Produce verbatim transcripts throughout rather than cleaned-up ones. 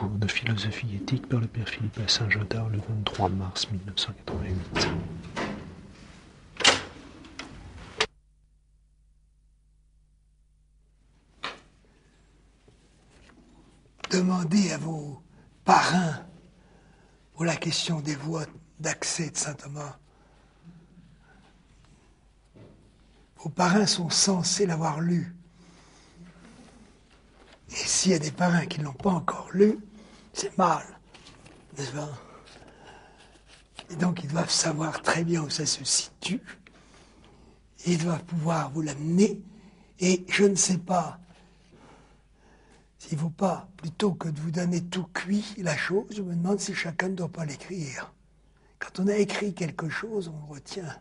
cours de philosophie éthique par le père Philippe à Saint-Jodard le vingt-trois mars mille neuf cent quatre-vingt-huit. Demandez à vos parrains pour la question des voies d'accès de saint Thomas. Vos parrains sont censés l'avoir lu. Et s'il y a des parrains qui ne l'ont pas encore lu, c'est mal, n'est-ce pas? Et donc ils doivent savoir très bien où ça se situe. Et ils doivent pouvoir vous l'amener. Et je ne sais pas s'il ne faut pas, plutôt que de vous donner tout cuit la chose, je me demande si chacun ne doit pas l'écrire. Quand on a écrit quelque chose, on le retient.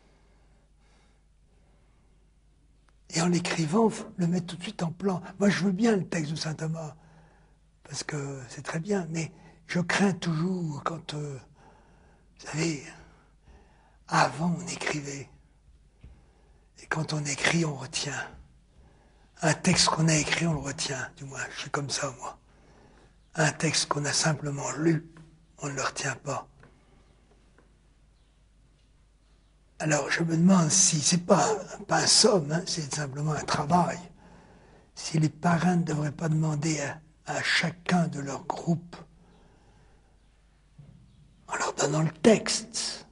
Et en l'écrivant, le mettre tout de suite en plan. Moi, je veux bien le texte de saint Thomas, parce que c'est très bien, mais je crains toujours quand, euh, vous savez, avant on écrivait, et quand on écrit, on retient. Un texte qu'on a écrit, on le retient, du moins, je suis comme ça, moi. Un texte qu'on a simplement lu, on ne le retient pas. Alors, je me demande si, c'est pas, pas un somme, hein, c'est simplement un travail, si les parrains ne devraient pas demander à, à chacun de leur groupe, en leur donnant le texte,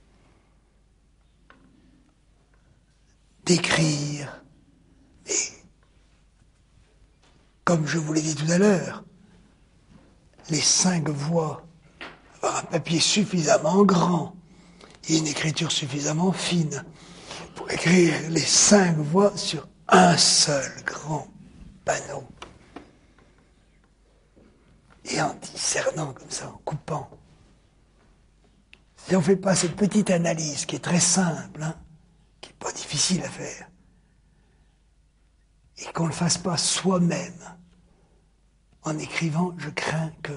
d'écrire, et comme je vous l'ai dit tout à l'heure, les cinq voix, avoir un papier suffisamment grand et une écriture suffisamment fine pour écrire les cinq voix sur un seul grand panneau. Et en discernant comme ça, en coupant. Si on ne fait pas cette petite analyse qui est très simple, hein, qui n'est pas difficile à faire, et qu'on ne le fasse pas soi-même, en écrivant, je crains que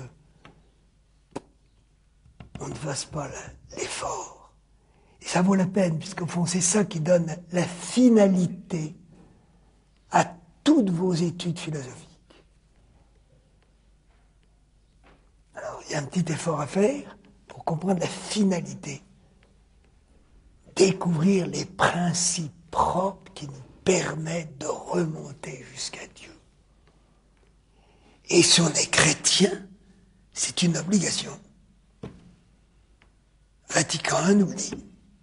on ne fasse pas l'effort. Et ça vaut la peine, puisqu'au fond, c'est ça qui donne la finalité à toutes vos études philosophiques. Alors, il y a un petit effort à faire pour comprendre la finalité. Découvrir les principes propres qui nous permettent de remonter jusqu'à Dieu. Et si on est chrétien, c'est une obligation. Vatican un nous dit,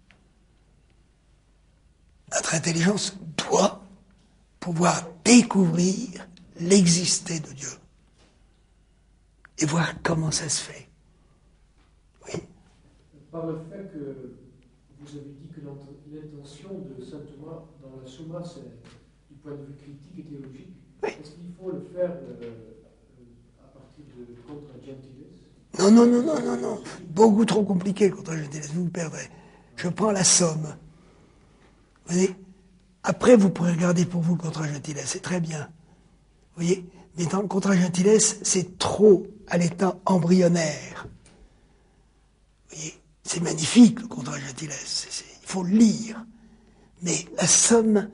notre intelligence doit pouvoir découvrir l'existé de Dieu et voir comment ça se fait. Oui. Par le fait que vous avez dit que l'intention de saint Thomas dans la Summa, c'est du point de vue critique et théologique, oui. Est-ce qu'il faut le faire euh, à partir de Contra Gentiles? Non, non, non, non, non, non. Beaucoup trop compliqué, Contra Gentiles, vous me perdrez. Je prends la somme. Vous voyez? Après, vous pourrez regarder pour vous le Contra Gentiles, c'est très bien. Vous voyez? Mais dans le Contra Gentiles, c'est trop à l'état embryonnaire. Vous voyez? C'est magnifique, le Contra Gentiles. C'est, c'est, il faut le lire. Mais la somme,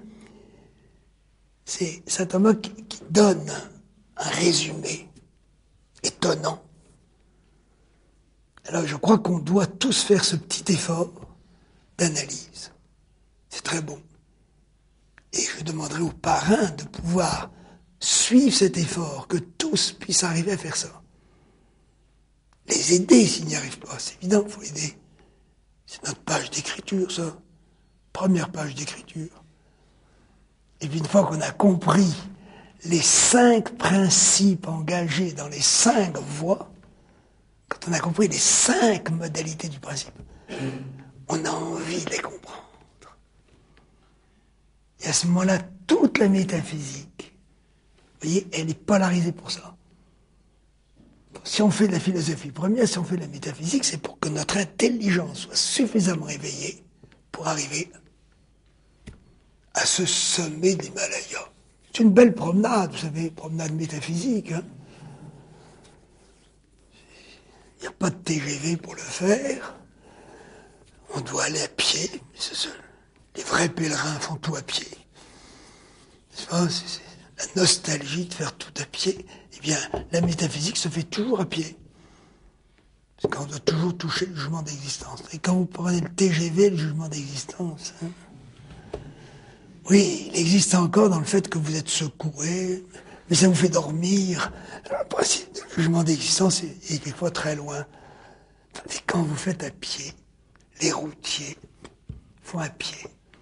c'est saint Thomas qui, qui donne un résumé étonnant. Alors je crois qu'on doit tous faire ce petit effort d'analyse. C'est très bon. Et je demanderai aux parrains de pouvoir suivre cet effort, que tous puissent arriver à faire ça. Les aider s'ils n'y arrivent pas, c'est évident, il faut aider. C'est notre page d'écriture, ça. Première page d'écriture. Et puis une fois qu'on a compris les cinq principes engagés dans les cinq voies, quand on a compris les cinq modalités du principe, on a envie de les comprendre. Et à ce moment-là, toute la métaphysique, vous voyez, elle est polarisée pour ça. Si on fait de la philosophie première, si on fait de la métaphysique, c'est pour que notre intelligence soit suffisamment éveillée pour arriver à ce sommet de l'Himalaya. C'est une belle promenade, vous savez, promenade métaphysique, hein. Il n'y a pas de T G V pour le faire. On doit aller à pied. C'est ça. Les vrais pèlerins font tout à pied. C'est, c'est la nostalgie de faire tout à pied. Et bien, la métaphysique se fait toujours à pied. Parce qu'on doit toujours toucher le jugement d'existence. Et quand vous prenez le T G V, le jugement d'existence, hein, oui, il existe encore dans le fait que vous êtes secoué, mais ça vous fait dormir. Le principe du jugement d'existence est, est quelquefois très loin. Tandis que quand vous faites à pied, les routiers font à pied.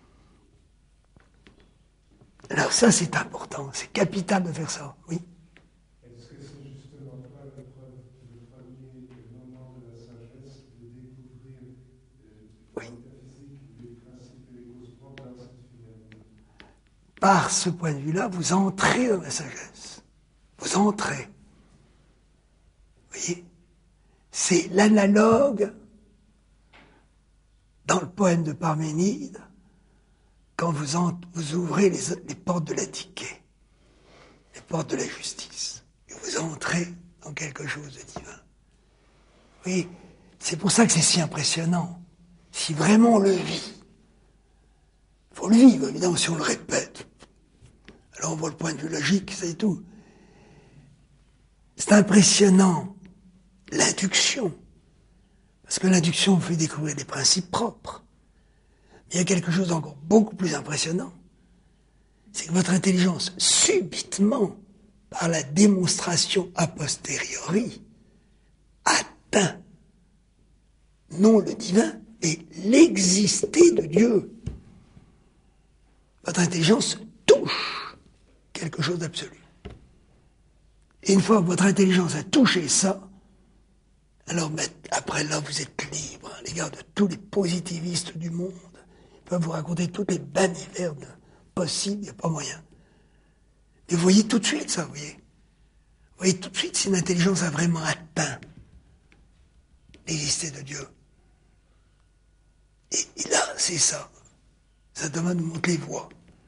Alors ça, c'est important, c'est capital de faire ça, oui. Est-ce que c'est justement pas le premier moment de la sagesse de découvrir Oui. la métaphysique des principes et des causes propres à cette finalité? Par ce point de vue-là, vous entrez dans la sagesse. Vous entrez. Vous voyez? C'est l'analogue dans le poème de Parménide, quand vous, en, vous ouvrez les, les portes de la Dike, les portes de la justice, et vous entrez dans quelque chose de divin. Oui, c'est pour ça que c'est si impressionnant. Si vraiment on le vit, il faut le vivre, évidemment, si on le répète. Alors on voit le point de vue logique, c'est tout. C'est impressionnant, l'induction, parce que l'induction vous fait découvrir des principes propres. Il y a quelque chose d'encore beaucoup plus impressionnant, c'est que votre intelligence, subitement, par la démonstration a posteriori, atteint non le divin, mais l'existé de Dieu. Votre intelligence touche quelque chose d'absolu. Et une fois que votre intelligence a touché ça, alors après là, vous êtes libre à l'égard de tous les positivistes du monde. Ils peuvent vous raconter toutes les banivernes possibles, il n'y a pas moyen. Et vous voyez tout de suite ça, vous voyez. Vous voyez tout de suite si une intelligence a vraiment atteint l'existé de Dieu. Et, et là, c'est ça. Ça demande de monter les voies.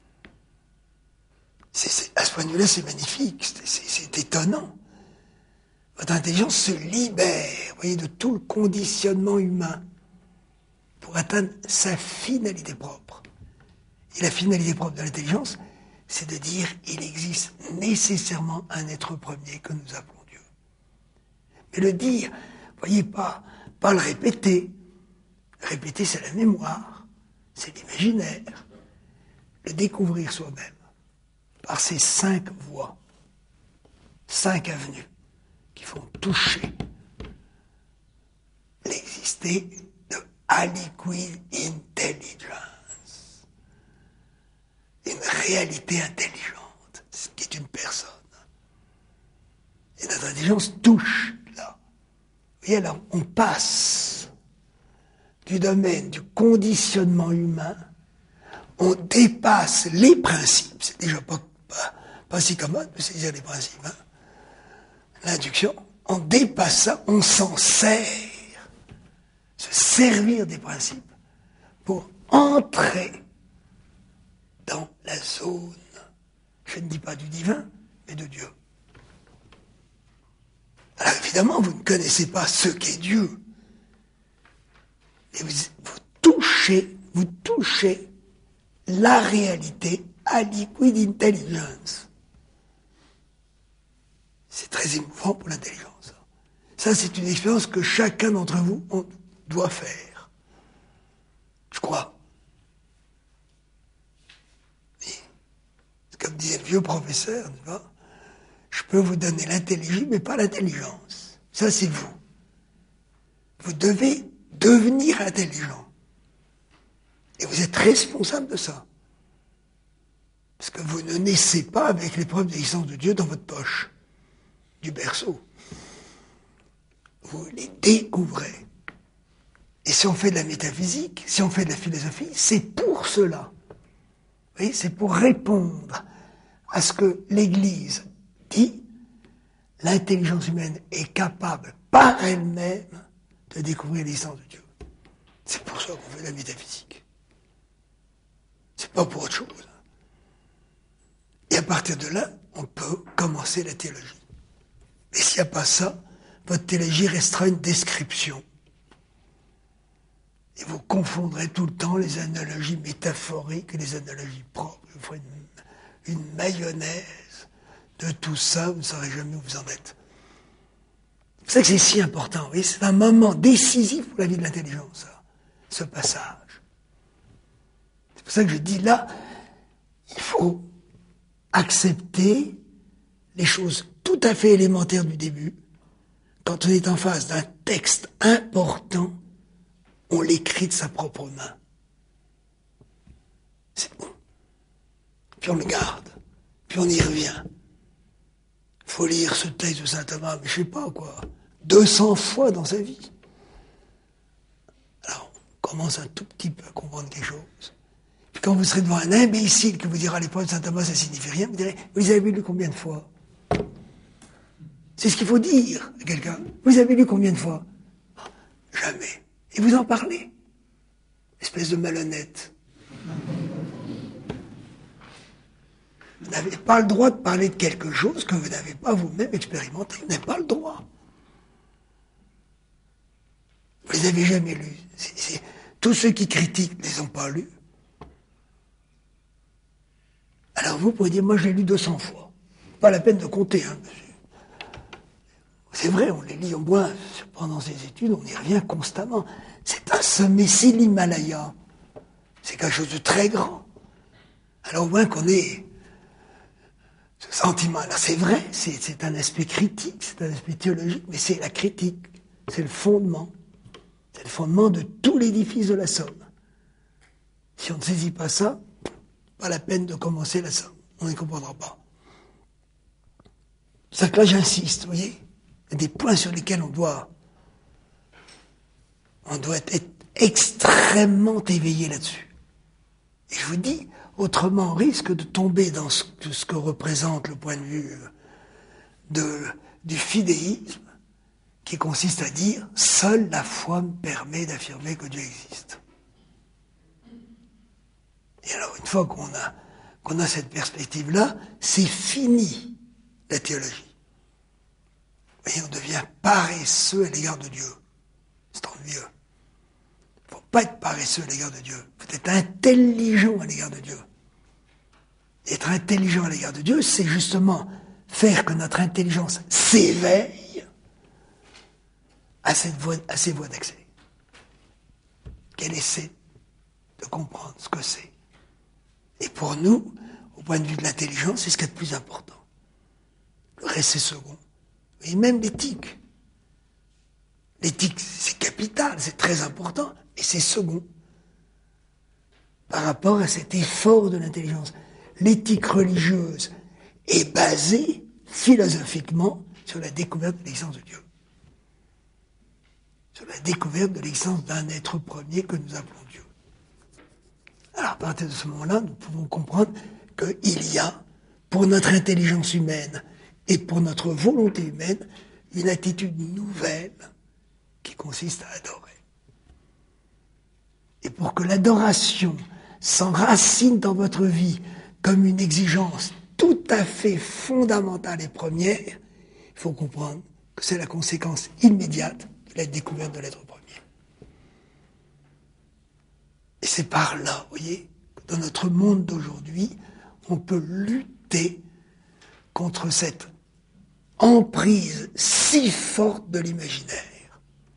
C'est, c'est, à ce point de vue-là, c'est magnifique, c'est, c'est, c'est étonnant. Votre intelligence se libère, vous voyez, de tout le conditionnement humain pour atteindre sa finalité propre. Et la finalité propre de l'intelligence, c'est de dire il existe nécessairement un être premier que nous appelons Dieu. Mais le dire, vous voyez, pas, pas le répéter. Répéter, c'est la mémoire, c'est l'imaginaire. Le découvrir soi-même, par ces cinq voies, cinq avenues, qui font toucher l'existé de aliquid intelligence. Une réalité intelligente, ce qui est une personne. Et notre intelligence touche là. Vous voyez, alors on passe du domaine du conditionnement humain, on dépasse les principes, c'est déjà pas, pas, pas si commode de saisir les principes, hein. L'induction, on dépasse ça, on s'en sert, se servir des principes pour entrer dans la zone, je ne dis pas du divin, mais de Dieu. Alors évidemment, vous ne connaissez pas ce qu'est Dieu, et vous, vous touchez, vous touchez la réalité à liquid intelligence. C'est très émouvant pour l'intelligence. Ça, c'est une expérience que chacun d'entre vous on doit faire. Je crois. Et, comme disait le vieux professeur, n'est-ce pas ? Je peux vous donner l'intelligible, mais pas l'intelligence. Ça, c'est vous. Vous devez devenir intelligent. Et vous êtes responsable de ça. Parce que vous ne naissez pas avec les preuves d'existence de Dieu dans votre poche, du berceau. Vous les découvrez. Et si on fait de la métaphysique, si on fait de la philosophie, c'est pour cela. Vous voyez, c'est pour répondre à ce que l'Église dit. L'intelligence humaine est capable, par elle-même, de découvrir l'existence de Dieu. C'est pour ça qu'on fait de la métaphysique. C'est pas pour autre chose. Et à partir de là, on peut commencer la théologie. Mais s'il n'y a pas ça, votre théologie restera une description. Et vous confondrez tout le temps les analogies métaphoriques et les analogies propres. Vous ferez une, une mayonnaise de tout ça, vous ne saurez jamais où vous en êtes. C'est pour ça que c'est si important. Vous voyez, c'est un moment décisif pour la vie de l'intelligence, ça, ce passage. C'est pour ça que je dis là, il faut accepter les choses tout à fait élémentaires du début. Quand on est en face d'un texte important, on l'écrit de sa propre main. C'est bon. Puis on le garde. Puis on y revient. Il faut lire ce texte de saint Thomas, mais je sais pas quoi, deux cents fois dans sa vie. Alors, on commence un tout petit peu à comprendre quelque chose. Puis quand vous serez devant un imbécile qui vous dira les paroles de saint Thomas, ça signifie rien, vous direz, vous avez lu combien de fois? C'est ce qu'il faut dire à quelqu'un. Vous avez lu combien de fois? Jamais. Et vous en parlez. Espèce de malhonnête. Vous n'avez pas le droit de parler de quelque chose que vous n'avez pas vous-même expérimenté. Vous n'avez pas le droit. Vous les avez jamais lus. C'est, c'est... Tous ceux qui critiquent ne les ont pas lus. Alors vous pouvez dire, moi je l'ai lu deux cents fois. Pas la peine de compter, hein, monsieur. C'est vrai, on les lit au moins pendant ces études, on y revient constamment. C'est un sommet, c'est l'Himalaya. C'est quelque chose de très grand. Alors au moins qu'on ait ce sentiment. Alors c'est vrai, c'est, c'est un aspect critique, c'est un aspect théologique, mais c'est la critique, c'est le fondement. C'est le fondement de tout l'édifice de la Somme. Si on ne saisit pas ça, pas la peine de commencer la Somme. On ne comprendra pas. C'est ça que là j'insiste, vous voyez. Il y a des points sur lesquels on doit, on doit être extrêmement éveillé là-dessus. Et je vous dis, autrement on risque de tomber dans ce, ce que représente le point de vue de, du fidéisme, qui consiste à dire « seule la foi me permet d'affirmer que Dieu existe ». Et alors, une fois qu'on a, qu'on a cette perspective-là, c'est fini la théologie. Vous voyez, on devient paresseux à l'égard de Dieu. C'est tant mieux. Il ne faut pas être paresseux à l'égard de Dieu. Il faut être intelligent à l'égard de Dieu. Être intelligent à l'égard de Dieu, c'est justement faire que notre intelligence s'éveille à, cette voie, à ces voies d'accès. Qu'elle essaie de comprendre ce que c'est. Et pour nous, au point de vue de l'intelligence, c'est ce qui est le plus important. Le reste, c'est second. Et même l'éthique. L'éthique, c'est capital, c'est très important, mais c'est second. Par rapport à cet effort de l'intelligence. L'éthique religieuse est basée, philosophiquement, sur la découverte de l'existence de Dieu. Sur la découverte de l'existence d'un être premier que nous appelons Dieu. Alors, à partir de ce moment-là, nous pouvons comprendre qu'il y a, pour notre intelligence humaine et pour notre volonté humaine, une attitude nouvelle qui consiste à adorer. Et pour que l'adoration s'enracine dans votre vie comme une exigence tout à fait fondamentale et première, il faut comprendre que c'est la conséquence immédiate de la découverte de l'être premier. Et c'est par là, vous voyez, que dans notre monde d'aujourd'hui, on peut lutter contre cette emprise si forte de l'imaginaire.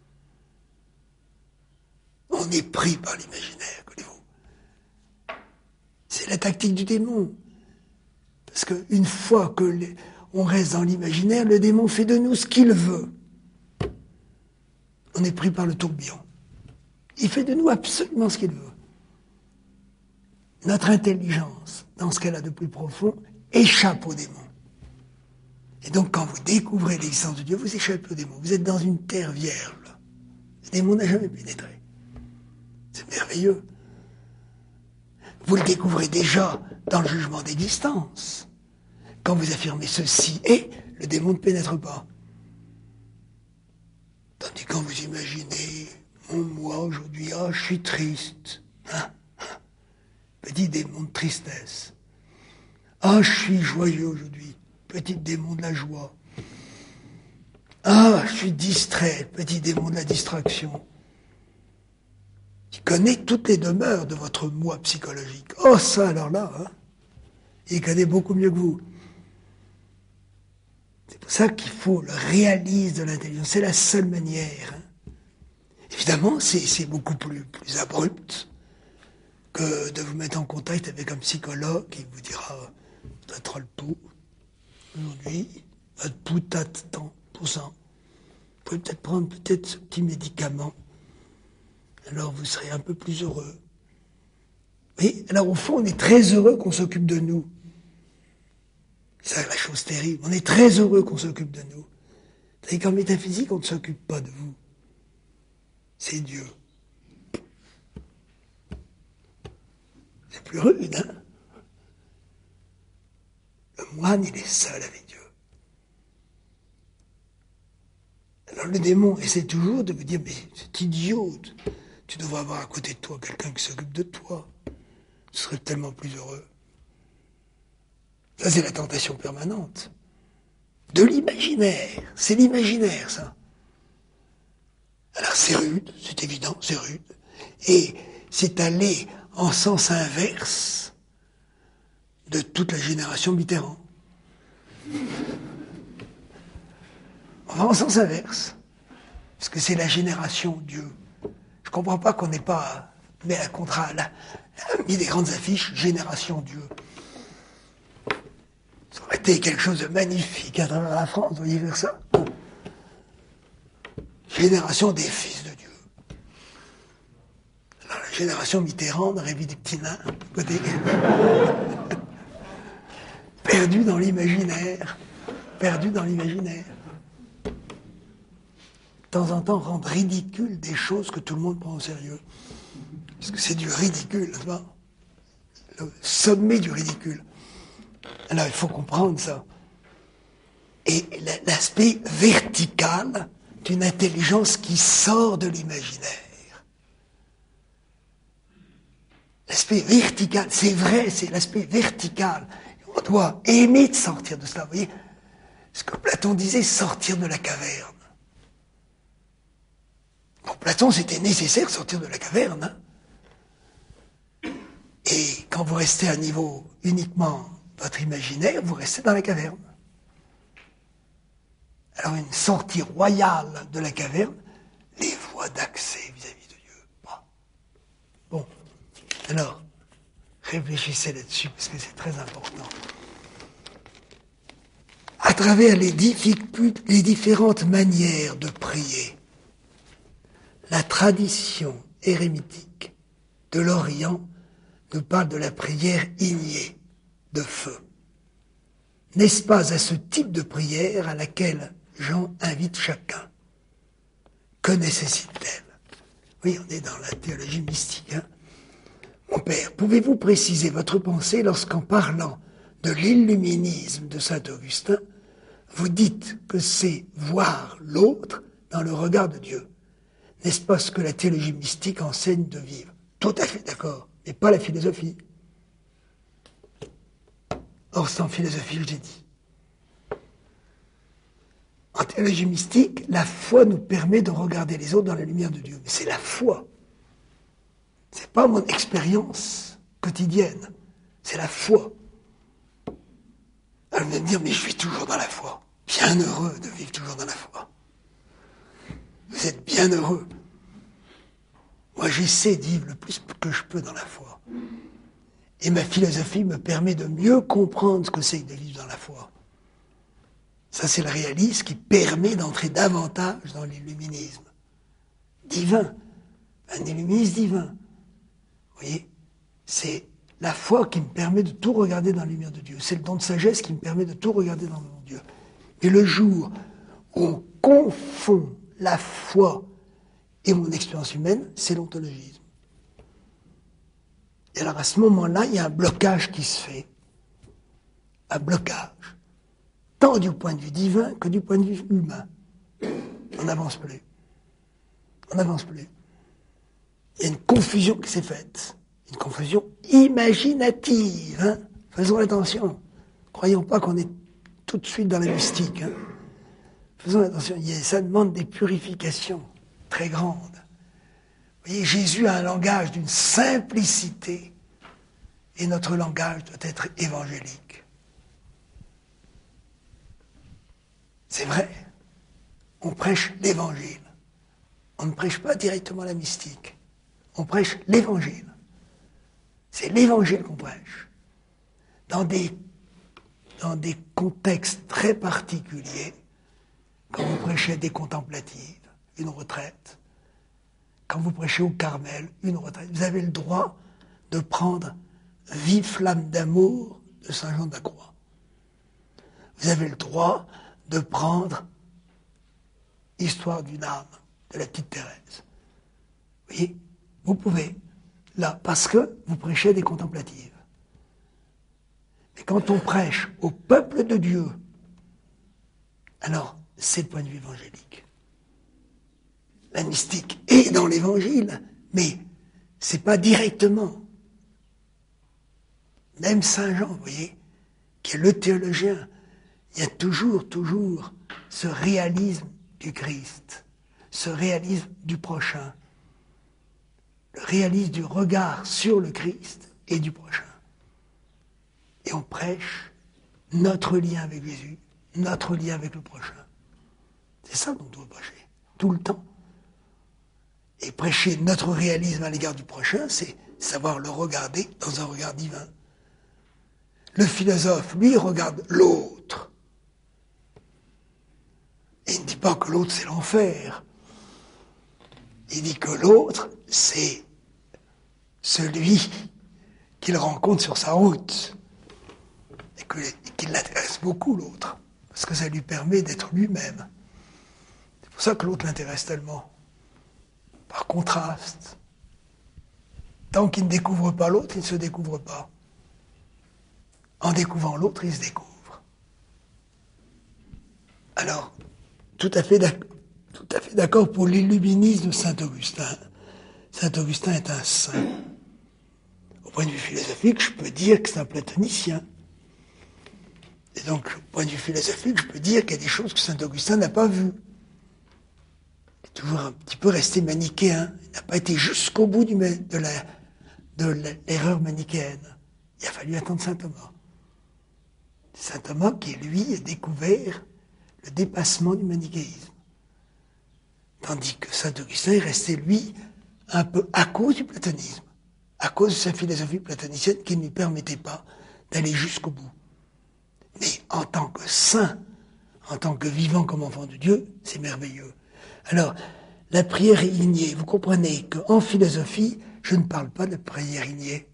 On est pris par l'imaginaire, connaissez-vous. C'est la tactique du démon. Parce qu'une fois que les, on reste dans l'imaginaire, le démon fait de nous ce qu'il veut. On est pris par le tourbillon. Il fait de nous absolument ce qu'il veut. Notre intelligence, dans ce qu'elle a de plus profond, échappe au démon. Et donc, quand vous découvrez l'existence de Dieu, vous échappez au démon. Vous êtes dans une terre vierge. Le démon n'a jamais pénétré. C'est merveilleux. Vous le découvrez déjà dans le jugement d'existence. Quand vous affirmez ceci est, le démon ne pénètre pas. Tandis que quand vous imaginez, mon moi aujourd'hui, ah, je suis triste. Hein, hein, petit démon de tristesse. Ah, je suis joyeux aujourd'hui. Petit démon de la joie. Ah, je suis distrait. Petit démon de la distraction. Il connaît toutes les demeures de votre moi psychologique. Oh, ça, alors là, hein, il connaît beaucoup mieux que vous. ça qu'il faut le réalisme de l'intelligence. C'est la seule manière. Hein. Évidemment, c'est, c'est beaucoup plus, plus abrupt que de vous mettre en contact avec un psychologue qui vous dira « t'as trop le pouls aujourd'hui, votre pouls t'as tant pour cent. Vous pouvez peut-être prendre peut-être ce petit médicament. Alors vous serez un peu plus heureux. » Oui, alors au fond, on est très heureux qu'on s'occupe de nous. C'est ça la chose terrible. On est très heureux qu'on s'occupe de nous. C'est qu'en métaphysique, on ne s'occupe pas de vous. C'est Dieu. C'est plus rude, hein? Le moine, il est seul avec Dieu. Alors le démon essaie toujours de vous dire, mais c'est idiot, tu devrais avoir à côté de toi quelqu'un qui s'occupe de toi. Tu serais tellement plus heureux. Ça, c'est la tentation permanente. De l'imaginaire. C'est l'imaginaire, ça. Alors c'est rude, c'est évident, c'est rude. Et c'est aller en sens inverse de toute la génération Mitterrand. On va en sens inverse. Parce que c'est la génération Dieu. Je comprends pas qu'on n'ait pas mis à contrat, là, mis des grandes affiches, génération Dieu. Ça aurait été quelque chose de magnifique à travers la France, vous voyez faire ça. Génération des fils de Dieu. Alors la génération Mitterrand aurait vu des petits nains, côté perdus dans l'imaginaire. Perdus dans l'imaginaire. De temps en temps, rendre ridicule des choses que tout le monde prend au sérieux. Parce que c'est du ridicule, n'est-ce pas? Le sommet du ridicule. Alors il faut comprendre ça. Et l'aspect vertical d'une intelligence qui sort de l'imaginaire. L'aspect vertical, c'est vrai, c'est l'aspect vertical. On doit aimer de sortir de cela, vous voyez. Ce que Platon disait, sortir de la caverne. Pour Platon, c'était nécessaire de sortir de la caverne. Hein. Et quand vous restez à un niveau uniquement votre imaginaire, vous restez dans la caverne. Alors une sortie royale de la caverne, les voies d'accès vis-à-vis de Dieu. Bon, alors, réfléchissez là-dessus, parce que c'est très important. À travers les, les différentes manières de prier, la tradition érémitique de l'Orient nous parle de la prière ignée, de feu. N'est-ce pas à ce type de prière à laquelle Jean invite chacun? Que nécessite-t-elle? Oui, on est dans la théologie mystique. Hein. Mon père, pouvez-vous préciser votre pensée lorsqu'en parlant de l'illuminisme de saint Augustin, vous dites que c'est voir l'autre dans le regard de Dieu? N'est-ce pas ce que la théologie mystique enseigne de vivre? Tout à fait d'accord, mais pas la philosophie. Or, c'est en philosophie, je l'ai dit. En théologie mystique, la foi nous permet de regarder les autres dans la lumière de Dieu. Mais c'est la foi. C'est pas mon expérience quotidienne. C'est la foi. Elle va me dire, mais je vis toujours dans la foi. Bien heureux de vivre toujours dans la foi. Vous êtes bien heureux. Moi, j'essaie de vivre le plus que je peux dans la foi. Et ma philosophie me permet de mieux comprendre ce que c'est que de vivre dans la foi. Ça, c'est le réalisme qui permet d'entrer davantage dans l'illuminisme divin. Un illuminisme divin. Vous voyez? C'est la foi qui me permet de tout regarder dans la lumière de Dieu. C'est le don de sagesse qui me permet de tout regarder dans le nom de Dieu. Et le jour où on confond la foi et mon expérience humaine, c'est l'ontologisme. Et alors à ce moment-là, il y a un blocage qui se fait. Un blocage. Tant du point de vue divin que du point de vue humain. On n'avance plus. On n'avance plus. Il y a une confusion qui s'est faite. Une confusion imaginative. Hein. Faisons attention. Croyons pas qu'on est tout de suite dans la mystique. Hein. Faisons attention. Ça demande des purifications très grandes. Vous voyez, Jésus a un langage d'une simplicité et notre langage doit être évangélique. c'est vrai, on prêche l'évangile. On ne prêche pas directement la mystique. On prêche l'évangile. C'est l'évangile qu'on prêche. Dans des, dans des contextes très particuliers, quand vous prêchez des contemplatives, une retraite, quand vous prêchez au Carmel, une retraite, vous avez le droit de prendre Vive flamme d'amour de Saint Jean de la Croix. Vous avez le droit de prendre Histoire d'une âme de la petite Thérèse. Vous voyez, vous pouvez, là, parce que vous prêchez des contemplatives. Mais quand on prêche au peuple de Dieu, alors c'est le point de vue évangélique. La mystique est dans l'évangile, mais c'est pas directement. Même Saint Jean, vous voyez, qui est le théologien, il y a toujours, toujours ce réalisme du Christ, ce réalisme du prochain, le réalisme du regard sur le Christ et du prochain. Et on prêche notre lien avec Jésus, notre lien avec le prochain. C'est ça dont on doit prêcher, tout le temps. Et prêcher notre réalisme à l'égard du prochain, c'est savoir le regarder dans un regard divin. Le philosophe, lui, regarde l'autre. Et il ne dit pas que l'autre, c'est l'enfer. Il dit que l'autre, c'est celui qu'il rencontre sur sa route. Et que, et qu'il l'intéresse beaucoup, l'autre. Parce que ça lui permet d'être lui-même. C'est pour ça que l'autre l'intéresse tellement. Par contraste. Tant qu'il ne découvre pas l'autre, il ne se découvre pas. En découvrant l'autre, il se découvre. Alors, tout à fait d'accord, tout à fait d'accord pour l'illuminisme de Saint-Augustin. Saint-Augustin est un saint. Au point de vue philosophique, je peux dire que c'est un platonicien. Et donc, au point de vue philosophique, je peux dire qu'il y a des choses que Saint-Augustin n'a pas vues. Il est toujours un petit peu resté manichéen. Il n'a pas été jusqu'au bout du, de, la, de la, l'erreur manichéenne. Il a fallu attendre Saint Thomas. Saint Thomas qui, lui, a découvert le dépassement du manichéisme. Tandis que Saint Augustin est resté, lui, un peu à cause du platonisme, à cause de sa philosophie platonicienne qui ne lui permettait pas d'aller jusqu'au bout. Mais en tant que saint, en tant que vivant comme enfant de Dieu, c'est merveilleux. Alors, la prière ignée, vous comprenez qu'en philosophie, je ne parle pas de prière ignée.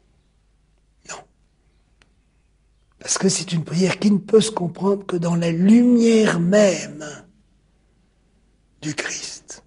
Parce que c'est une prière qui ne peut se comprendre que dans la lumière même du Christ.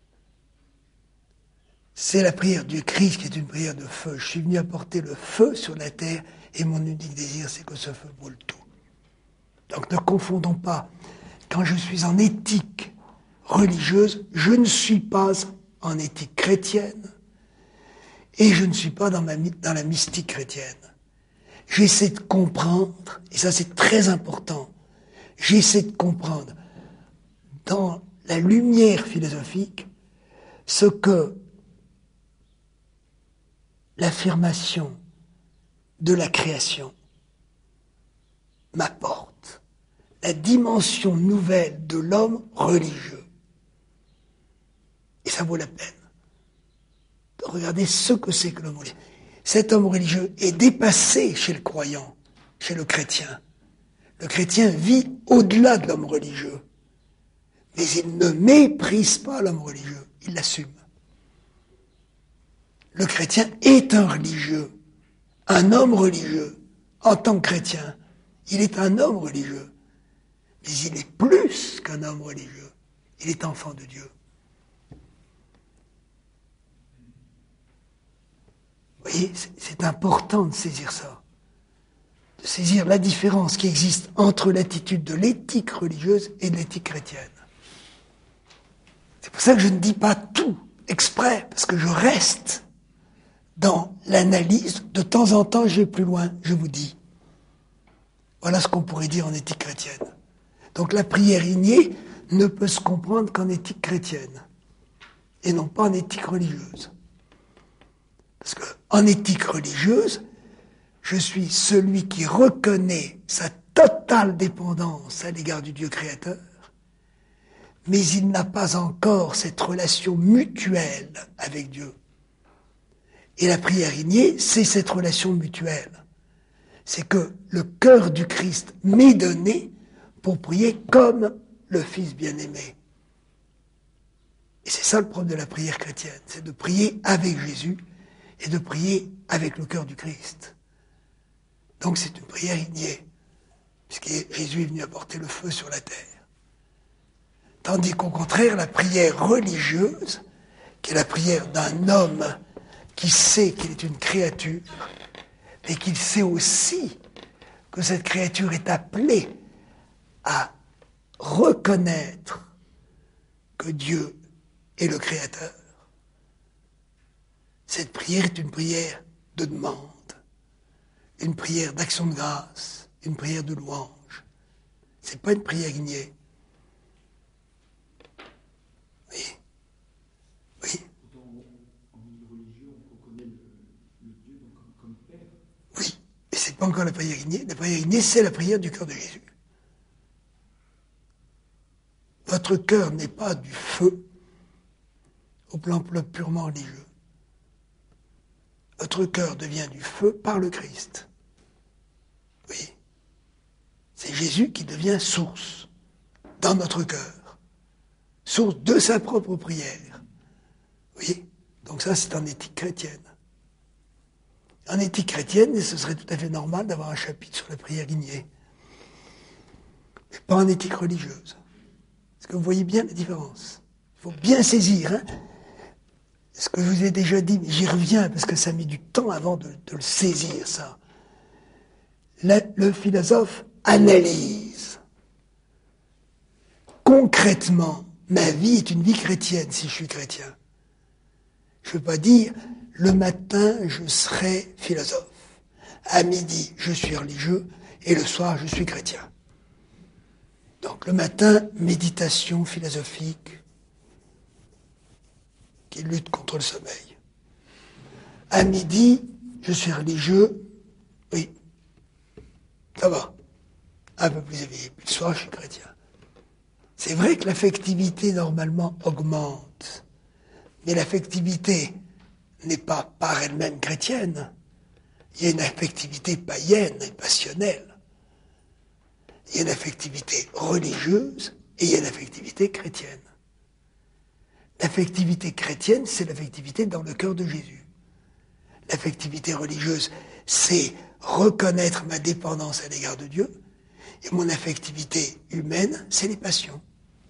C'est la prière du Christ qui est une prière de feu. Je suis venu apporter le feu sur la terre et mon unique désir, c'est que ce feu brûle tout. Donc ne confondons pas. Quand je suis en éthique religieuse, je ne suis pas en éthique chrétienne et je ne suis pas dans, ma, dans la mystique chrétienne. J'essaie de comprendre, et ça c'est très important, j'essaie de comprendre dans la lumière philosophique ce que l'affirmation de la création m'apporte, la dimension nouvelle de l'homme religieux. Et ça vaut la peine de regarder ce que c'est que l'homme religieux. Cet homme religieux est dépassé chez le croyant, chez le chrétien. Le chrétien vit au-delà de l'homme religieux. Mais il ne méprise pas l'homme religieux, il l'assume. Le chrétien est un religieux, un homme religieux. En tant que chrétien, il est un homme religieux. Mais il est plus qu'un homme religieux. Il est enfant de Dieu. Vous voyez, c'est important de saisir ça, de saisir la différence qui existe entre l'attitude de l'éthique religieuse et de l'éthique chrétienne. C'est pour ça que je ne dis pas tout exprès, parce que je reste dans l'analyse. De temps en temps, je vais plus loin, je vous dis. Voilà ce qu'on pourrait dire en éthique chrétienne. Donc la prière ignée ne peut se comprendre qu'en éthique chrétienne, et non pas en éthique religieuse. Parce qu'en éthique religieuse, je suis celui qui reconnaît sa totale dépendance à l'égard du Dieu créateur, mais il n'a pas encore cette relation mutuelle avec Dieu. Et la prière ignée, c'est cette relation mutuelle. C'est que le cœur du Christ m'est donné pour prier comme le Fils bien-aimé. Et c'est ça le problème de la prière chrétienne, c'est de prier avec Jésus et de prier avec le cœur du Christ. Donc c'est une prière ignée, puisque Jésus est venu apporter le feu sur la terre. Tandis qu'au contraire, la prière religieuse, qui est la prière d'un homme qui sait qu'il est une créature, et qu'il sait aussi que cette créature est appelée à reconnaître que Dieu est le Créateur. Cette prière est une prière de demande, une prière d'action de grâce, une prière de louange. Ce n'est pas une prière ignée. Oui. Oui. Oui. Mais ce n'est pas encore la prière ignée. La prière ignée, c'est la prière du cœur de Jésus. Votre cœur n'est pas du feu au plan purement religieux. Votre cœur devient du feu par le Christ. Oui. C'est Jésus qui devient source dans notre cœur. Source de sa propre prière. Oui. Donc ça, c'est en éthique chrétienne. En éthique chrétienne, ce serait tout à fait normal d'avoir un chapitre sur la prière ignée. Mais pas en éthique religieuse. Est-ce que vous voyez bien la différence? Il faut bien saisir, hein, ce que je vous ai déjà dit, mais j'y reviens parce que ça met du temps avant de, de le saisir, ça. Le, le philosophe analyse. Concrètement, ma vie est une vie chrétienne si je suis chrétien. Je ne veux pas dire, le matin, je serai philosophe. À midi, je suis religieux. Et le soir, je suis chrétien. Donc le matin, méditation philosophique qui lutte contre le sommeil. À midi, je suis religieux, oui, ça va, un peu plus éveillé. Puis le soir, je suis chrétien. C'est vrai que l'affectivité, normalement, augmente, mais l'affectivité n'est pas par elle-même chrétienne. Il y a une affectivité païenne et passionnelle. Il y a une affectivité religieuse et il y a une affectivité chrétienne. L'affectivité chrétienne, c'est l'affectivité dans le cœur de Jésus. L'affectivité religieuse, c'est reconnaître ma dépendance à l'égard de Dieu. Et mon affectivité humaine, c'est les passions.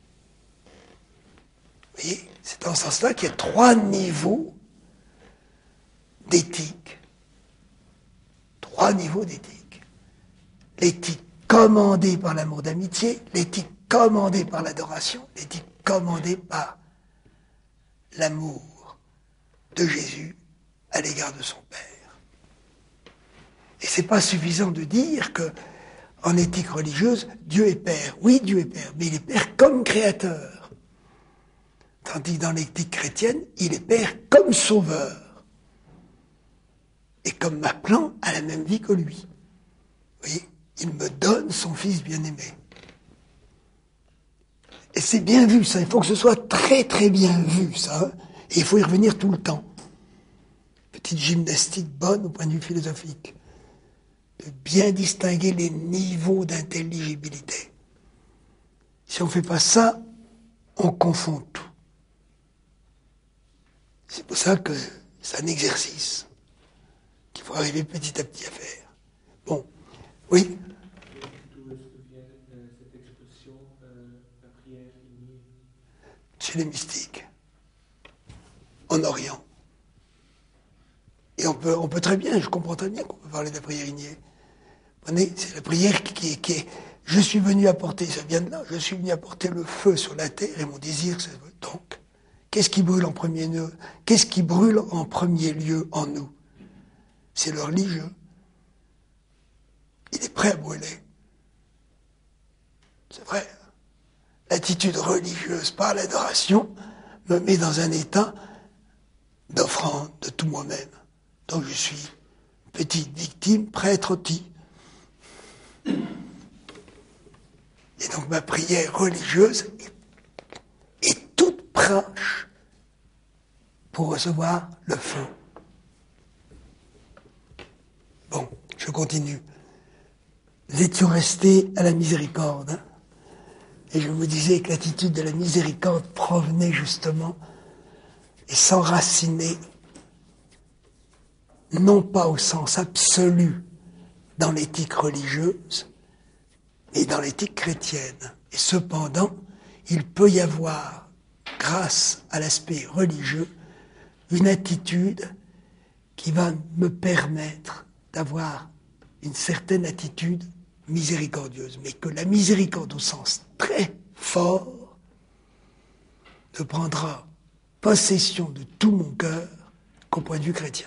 Vous voyez, c'est dans ce sens-là qu'il y a trois niveaux d'éthique. Trois niveaux d'éthique. L'éthique commandée par l'amour d'amitié, l'éthique commandée par l'adoration, l'éthique commandée par l'amour de Jésus à l'égard de son Père. Et c'est pas suffisant de dire que, en éthique religieuse, Dieu est Père. Oui, Dieu est Père, mais il est Père comme Créateur. Tandis que dans l'éthique chrétienne, il est Père comme Sauveur. Et comme m'appelant à la même vie que lui. Vous voyez, il me donne son Fils bien-aimé. Et c'est bien vu, ça. Il faut que ce soit très, très bien vu, ça. Hein. Et il faut y revenir tout le temps. Petite gymnastique bonne au point de vue philosophique. De bien distinguer les niveaux d'intelligibilité. Si on ne fait pas ça, on confond tout. C'est pour ça que c'est un exercice qu'il faut arriver petit à petit à faire. Bon, oui. Chez les mystiques, en Orient. Et on peut, on peut très bien, je comprends très bien qu'on peut parler de la prière ignée. C'est la prière qui est, qui est, je suis venu apporter, ça vient de là, je suis venu apporter le feu sur la terre et mon désir, c'est donc, qu'est-ce qui brûle en premier lieu? Qu'est-ce qui brûle en premier lieu en nous? C'est le religieux. Il est prêt à brûler. C'est vrai. L'attitude religieuse par l'adoration me met dans un état d'offrande de tout moi-même. Donc je suis petite victime, prêtre outil. Et donc ma prière religieuse est, est toute proche pour recevoir le feu. Bon, je continue. Nous étions restés à la miséricorde. Hein, et je vous disais que l'attitude de la miséricorde provenait justement et s'enracinait non pas au sens absolu dans l'éthique religieuse, mais dans l'éthique chrétienne. Et cependant, il peut y avoir, grâce à l'aspect religieux, une attitude qui va me permettre d'avoir une certaine attitude miséricordieuse, mais que la miséricorde au sens très fort ne prendra possession de tout mon cœur qu'au point de vue chrétien.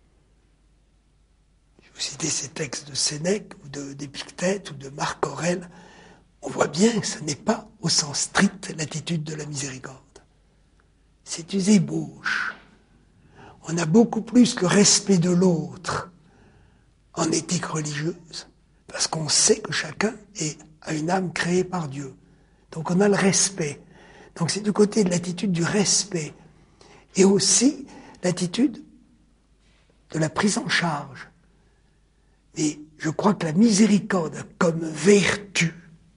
Je vous citais ces textes de Sénèque ou de, d'Épictète ou de Marc Aurèle. On voit bien que ce n'est pas au sens strict l'attitude de la miséricorde. C'est une ébauche. On a beaucoup plus le respect de l'autre en éthique religieuse, parce qu'on sait que chacun est, a une âme créée par Dieu. Donc on a le respect. Donc c'est du côté de l'attitude du respect. Et aussi l'attitude de la prise en charge. Et je crois que la miséricorde comme vertu,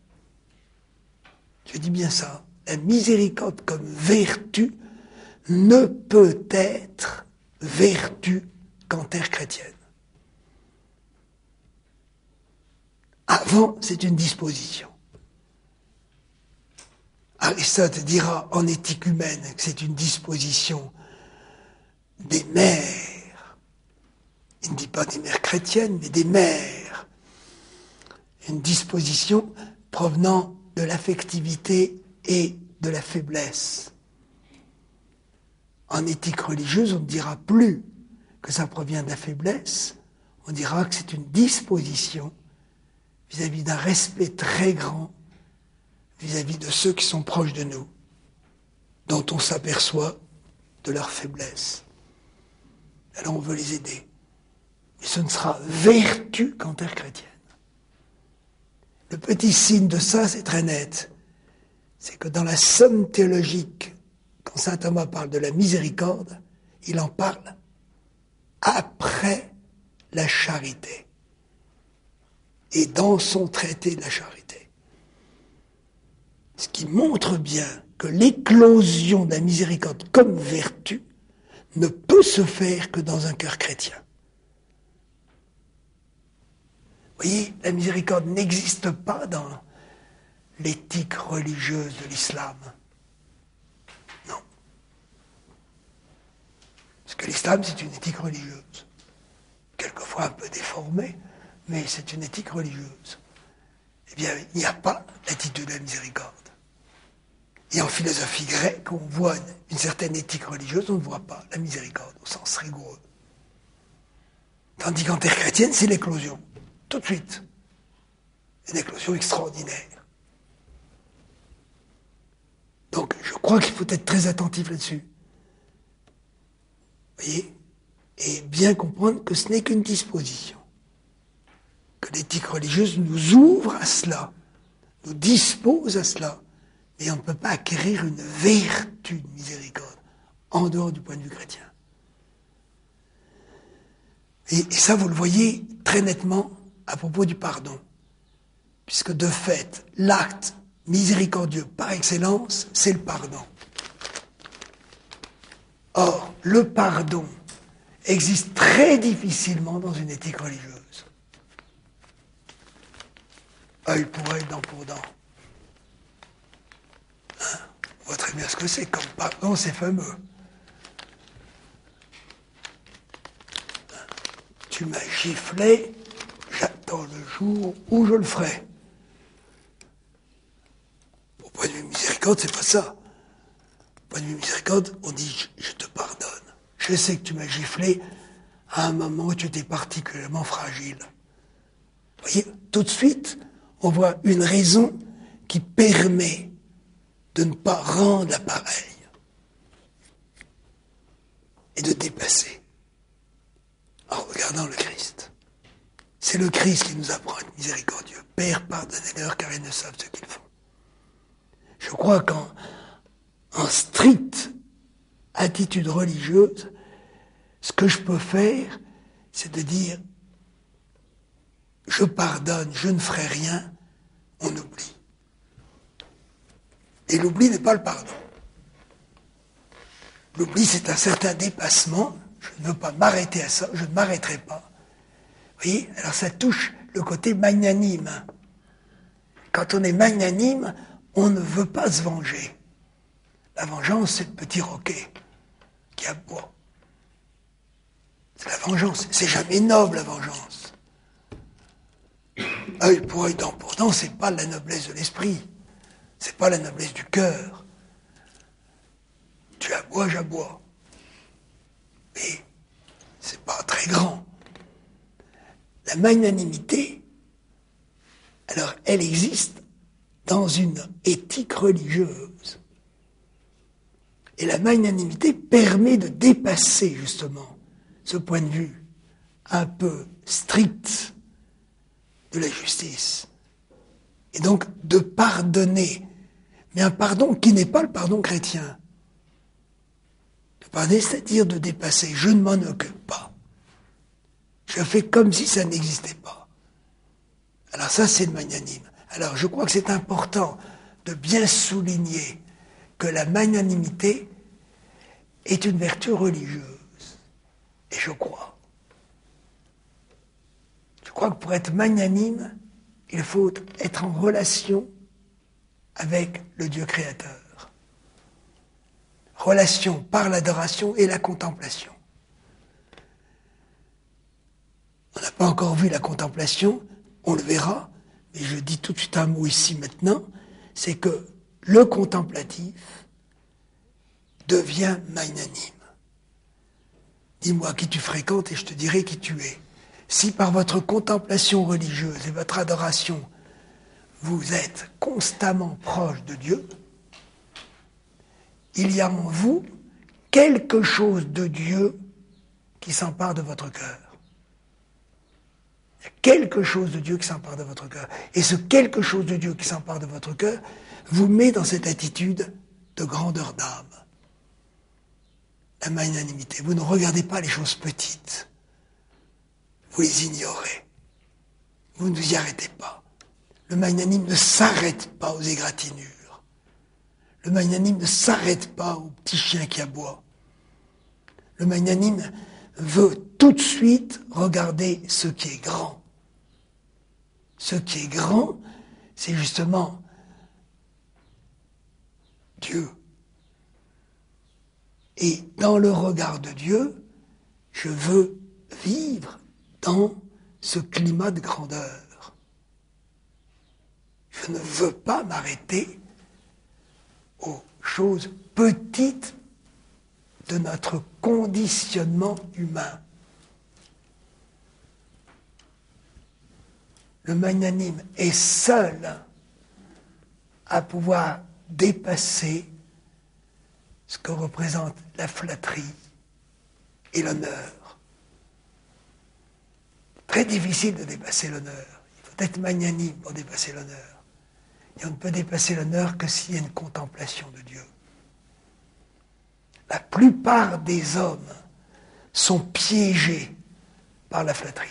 je dis bien ça, la miséricorde comme vertu ne peut être vertu qu'en terre chrétienne. Avant, c'est une disposition. Aristote dira en éthique humaine que c'est une disposition des mères. Il ne dit pas des mères chrétiennes, mais des mères. Une disposition provenant de l'affectivité et de la faiblesse. En éthique religieuse, on ne dira plus que ça provient de la faiblesse, on dira que c'est une disposition vis-à-vis d'un respect très grand vis-à-vis de ceux qui sont proches de nous, dont on s'aperçoit de leur faiblesse. Alors on veut les aider. Mais ce ne sera vertu qu'en terre chrétienne. Le petit signe de ça, c'est très net. C'est que dans la somme théologique, quand saint Thomas parle de la miséricorde, il en parle après la charité. Et dans son traité de la charité. Ce qui montre bien que l'éclosion de la miséricorde comme vertu ne peut se faire que dans un cœur chrétien. Vous voyez, la miséricorde n'existe pas dans l'éthique religieuse de l'islam. Non. Parce que l'islam, c'est une éthique religieuse. Quelquefois un peu déformée, mais c'est une éthique religieuse. Eh bien, il n'y a pas l'attitude de la miséricorde. Et en philosophie grecque, on voit une certaine éthique religieuse, on ne voit pas la miséricorde au sens rigoureux. Tandis qu'en terre chrétienne, c'est l'éclosion. Tout de suite. Une éclosion extraordinaire. Donc, je crois qu'il faut être très attentif là-dessus. Vous voyez ? Et bien comprendre que ce n'est qu'une disposition. Que l'éthique religieuse nous ouvre à cela, nous dispose à cela. Mais on ne peut pas acquérir une vertu de miséricorde en dehors du point de vue chrétien. Et, et ça, vous le voyez très nettement à propos du pardon. Puisque de fait, l'acte miséricordieux par excellence, c'est le pardon. Or, le pardon existe très difficilement dans une éthique religieuse. Œil pour œil, dent pour dent. Hein? On voit très bien ce que c'est comme pardon, c'est fameux. Hein? Tu m'as giflé, j'attends le jour où je le ferai. Au point de vue miséricorde, c'est pas ça. Au point de vue miséricorde, on dit je, je te pardonne. Je sais que tu m'as giflé à un moment où tu étais particulièrement fragile. Vous voyez, tout de suite, on voit une raison qui permet de ne pas rendre l'appareil et de dépasser en regardant le Christ. C'est le Christ qui nous apprend à être miséricordieux. Père, pardonnez-leur car ils ne savent ce qu'ils font. Je crois qu'en en stricte attitude religieuse, ce que je peux faire, c'est de dire « je pardonne, je ne ferai rien », on oublie. Et l'oubli n'est pas le pardon. L'oubli, c'est un certain dépassement. Je ne veux pas m'arrêter à ça, je ne m'arrêterai pas. Vous voyez? Alors ça touche le côté magnanime. Quand on est magnanime, on ne veut pas se venger. La vengeance, c'est le petit roquet qui aboie. C'est la vengeance. C'est jamais noble, la vengeance. Œil pour œil, dent pour dent, c'est pas la noblesse de l'esprit. C'est pas la noblesse du cœur. Tu aboies, j'aboie. Mais c'est pas très grand. La magnanimité, alors elle existe dans une éthique religieuse. Et la magnanimité permet de dépasser justement ce point de vue un peu strict de la justice. Et donc de pardonner, mais un pardon qui n'est pas le pardon chrétien. De pardonner, c'est-à-dire de dépasser. Je ne m'en occupe pas. Je fais comme si ça n'existait pas. Alors ça, c'est le magnanime. Alors je crois que c'est important de bien souligner que la magnanimité est une vertu religieuse. Et je crois. Je crois que pour être magnanime, il faut être en relation avec le Dieu créateur. Relation par l'adoration et la contemplation. On n'a pas encore vu la contemplation, on le verra, mais je dis tout de suite un mot ici maintenant, c'est que le contemplatif devient magnanime. Dis-moi qui tu fréquentes et je te dirai qui tu es. Si par votre contemplation religieuse et votre adoration, vous êtes constamment proche de Dieu, il y a en vous quelque chose de Dieu qui s'empare de votre cœur. Il y a quelque chose de Dieu qui s'empare de votre cœur. Et ce quelque chose de Dieu qui s'empare de votre cœur vous met dans cette attitude de grandeur d'âme. La magnanimité. Vous ne regardez pas les choses petites. Vous les ignorez. Vous ne vous y arrêtez pas. Le magnanime ne s'arrête pas aux égratignures. Le magnanime ne s'arrête pas au petit chien qui aboie. Le magnanime veut tout de suite regarder ce qui est grand. Ce qui est grand, c'est justement Dieu. Et dans le regard de Dieu, je veux vivre dans ce climat de grandeur. Je ne veux pas m'arrêter aux choses petites de notre conditionnement humain. Le magnanime est seul à pouvoir dépasser ce que représente la flatterie et l'honneur. Très difficile de dépasser l'honneur. Il faut être magnanime pour dépasser l'honneur. Et on ne peut dépasser l'honneur que s'il y a une contemplation de Dieu. La plupart des hommes sont piégés par la flatterie.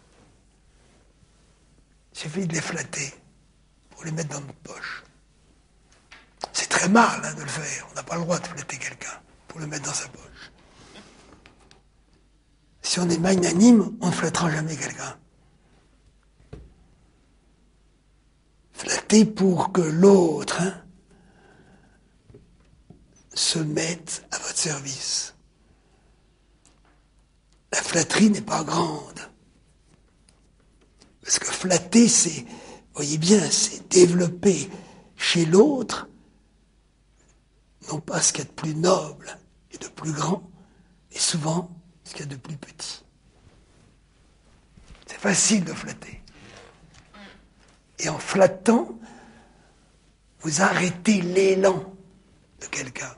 Il suffit de les flatter pour les mettre dans notre poche. C'est très mal hein, de le faire. On n'a pas le droit de flatter quelqu'un pour le mettre dans sa poche. Si on est magnanime, on ne flattera jamais quelqu'un. Flatter pour que l'autre hein, se mette à votre service. La flatterie n'est pas grande. Parce que flatter, c'est, voyez bien, c'est développer chez l'autre, non pas ce qu'il y a de plus noble et de plus grand, mais souvent ce qu'il y a de plus petit. C'est facile de flatter. Et en flattant, vous arrêtez l'élan de quelqu'un.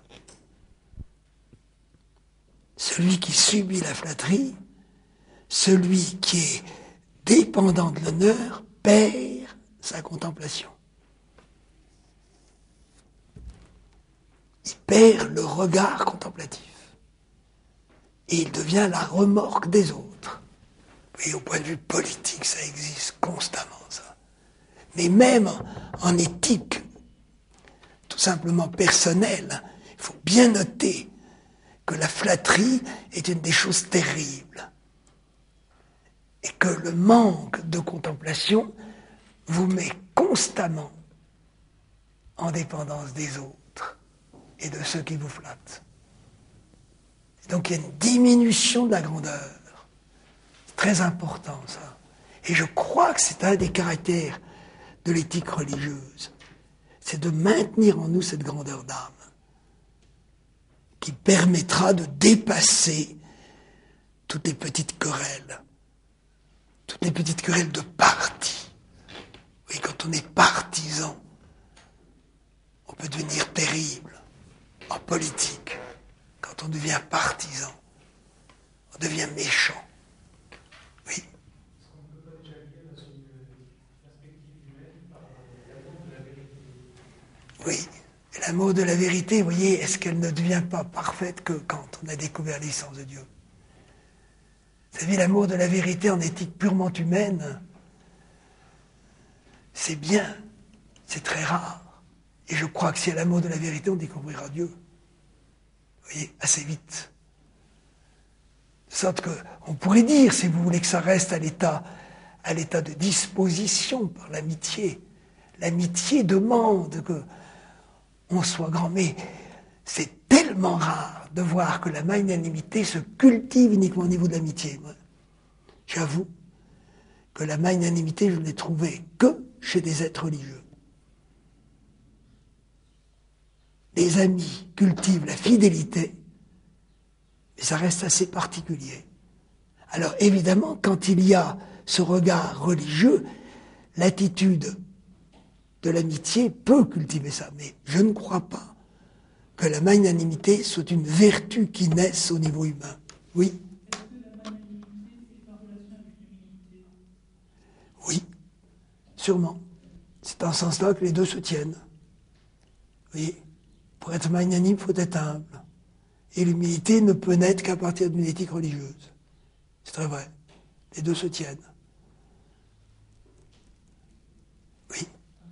Celui qui subit la flatterie, celui qui est dépendant de l'honneur, perd sa contemplation. il perd le regard contemplatif. Et il devient la remorque des autres. Et au point de vue politique, ça existe constamment, ça. Mais même en, en éthique, tout simplement personnelle, il faut bien noter que la flatterie est une des choses terribles. Et que le manque de contemplation vous met constamment en dépendance des autres et de ceux qui vous flattent. Donc il y a une diminution de la grandeur. C'est très important, ça. Et je crois que c'est un des caractères de l'éthique religieuse. C'est de maintenir en nous cette grandeur d'âme qui permettra de dépasser toutes les petites querelles, toutes les petites querelles de parti. Oui, quand on est partisan, on peut devenir terrible en politique. Quand on devient partisan, on devient méchant. Oui. Est-ce qu'on ne peut pas déjà lire dans une perspective humaine par l'amour de la vérité? Oui. Et l'amour de la vérité, vous voyez, est-ce qu'elle ne devient pas parfaite que quand on a découvert l'essence de Dieu? Vous savez, l'amour de la vérité en éthique purement humaine, c'est bien, c'est très rare. Et je crois que si à l'amour de la vérité, on découvrira Dieu. Vous voyez, assez vite. De sorte qu'on pourrait dire, si vous voulez que ça reste à l'état, à l'état de disposition par l'amitié. L'amitié demande qu'on soit grand, mais c'est tellement rare de voir que la magnanimité se cultive uniquement au niveau de l'amitié. J'avoue que la magnanimité, je ne l'ai trouvée que chez des êtres religieux. Les amis cultivent la fidélité, mais ça reste assez particulier. Alors évidemment, quand il y a ce regard religieux, l'attitude de l'amitié peut cultiver ça, mais je ne crois pas que la magnanimité soit une vertu qui naisse au niveau humain. Oui. Est-ce que la magnanimité, c'est en relation avec l'humilité? Oui, sûrement. C'est en ce sens-là que les deux se tiennent. Oui. Pour être magnanime, il faut être humble. Et l'humilité ne peut naître qu'à partir d'une éthique religieuse. C'est très vrai. Les deux se tiennent. Oui.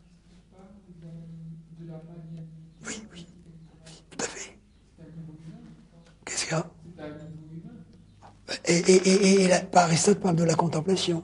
De la magnanimité. Oui, oui. Tout à fait. Qu'est-ce qu'il y a? C'est à niveau humain. Et, et, et, et la, Aristote parle de la contemplation.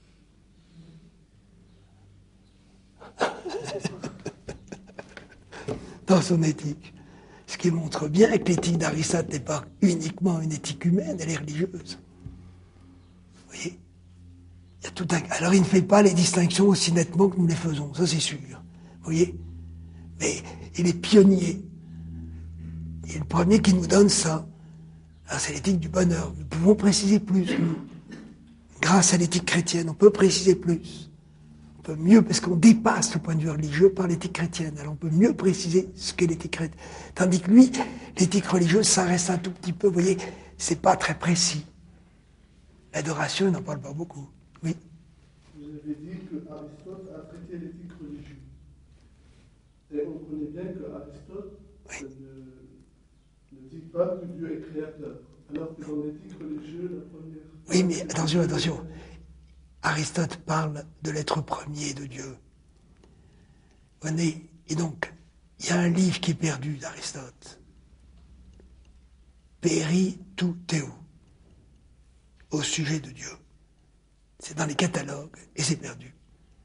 Dans son éthique. Ce qui montre bien que l'éthique d'Aristote n'est pas uniquement une éthique humaine, elle est religieuse. Vous voyez? Il y a tout un... Alors il ne fait pas les distinctions aussi nettement que nous les faisons, ça c'est sûr. Vous voyez? Mais il est pionnier. Il est le premier qui nous donne ça. Alors c'est l'éthique du bonheur. Nous pouvons préciser plus, nous. Grâce à l'éthique chrétienne, on peut préciser plus. On peut mieux, parce qu'on dépasse le point de vue religieux par l'éthique chrétienne. Alors on peut mieux préciser ce qu'est l'éthique chrétienne. Tandis que lui, l'éthique religieuse, ça reste un tout petit peu, vous voyez, c'est pas très précis. L'adoration, il n'en parle pas beaucoup. Oui. Vous avez dit que Aristote a traité l'éthique religieuse. Et on connaît bien que Aristote Oui. ne, ne dit pas que Dieu est créateur. Alors que dans l'éthique religieuse, la première... Oui, mais attention, attention. Aristote parle de l'être premier de Dieu. Vous voyez, et donc, il y a un livre qui est perdu d'Aristote. Peri tou théou, au sujet de Dieu. C'est dans les catalogues et c'est perdu.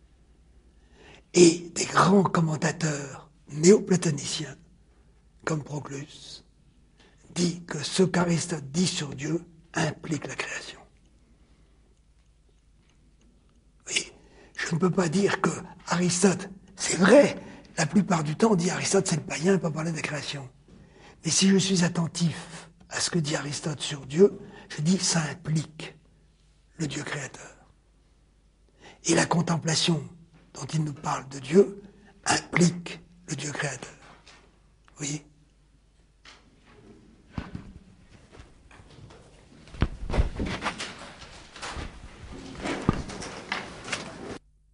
Et des grands commentateurs néoplatoniciens, comme Proclus, dit que ce qu'Aristote dit sur Dieu implique la création. Oui, je ne peux pas dire que Aristote, c'est vrai, la plupart du temps on dit Aristote c'est le païen, il ne peut pas parler de la création. Mais si je suis attentif à ce que dit Aristote sur Dieu, je dis ça implique le Dieu créateur. Et la contemplation dont il nous parle de Dieu implique le Dieu créateur. Vous voyez ?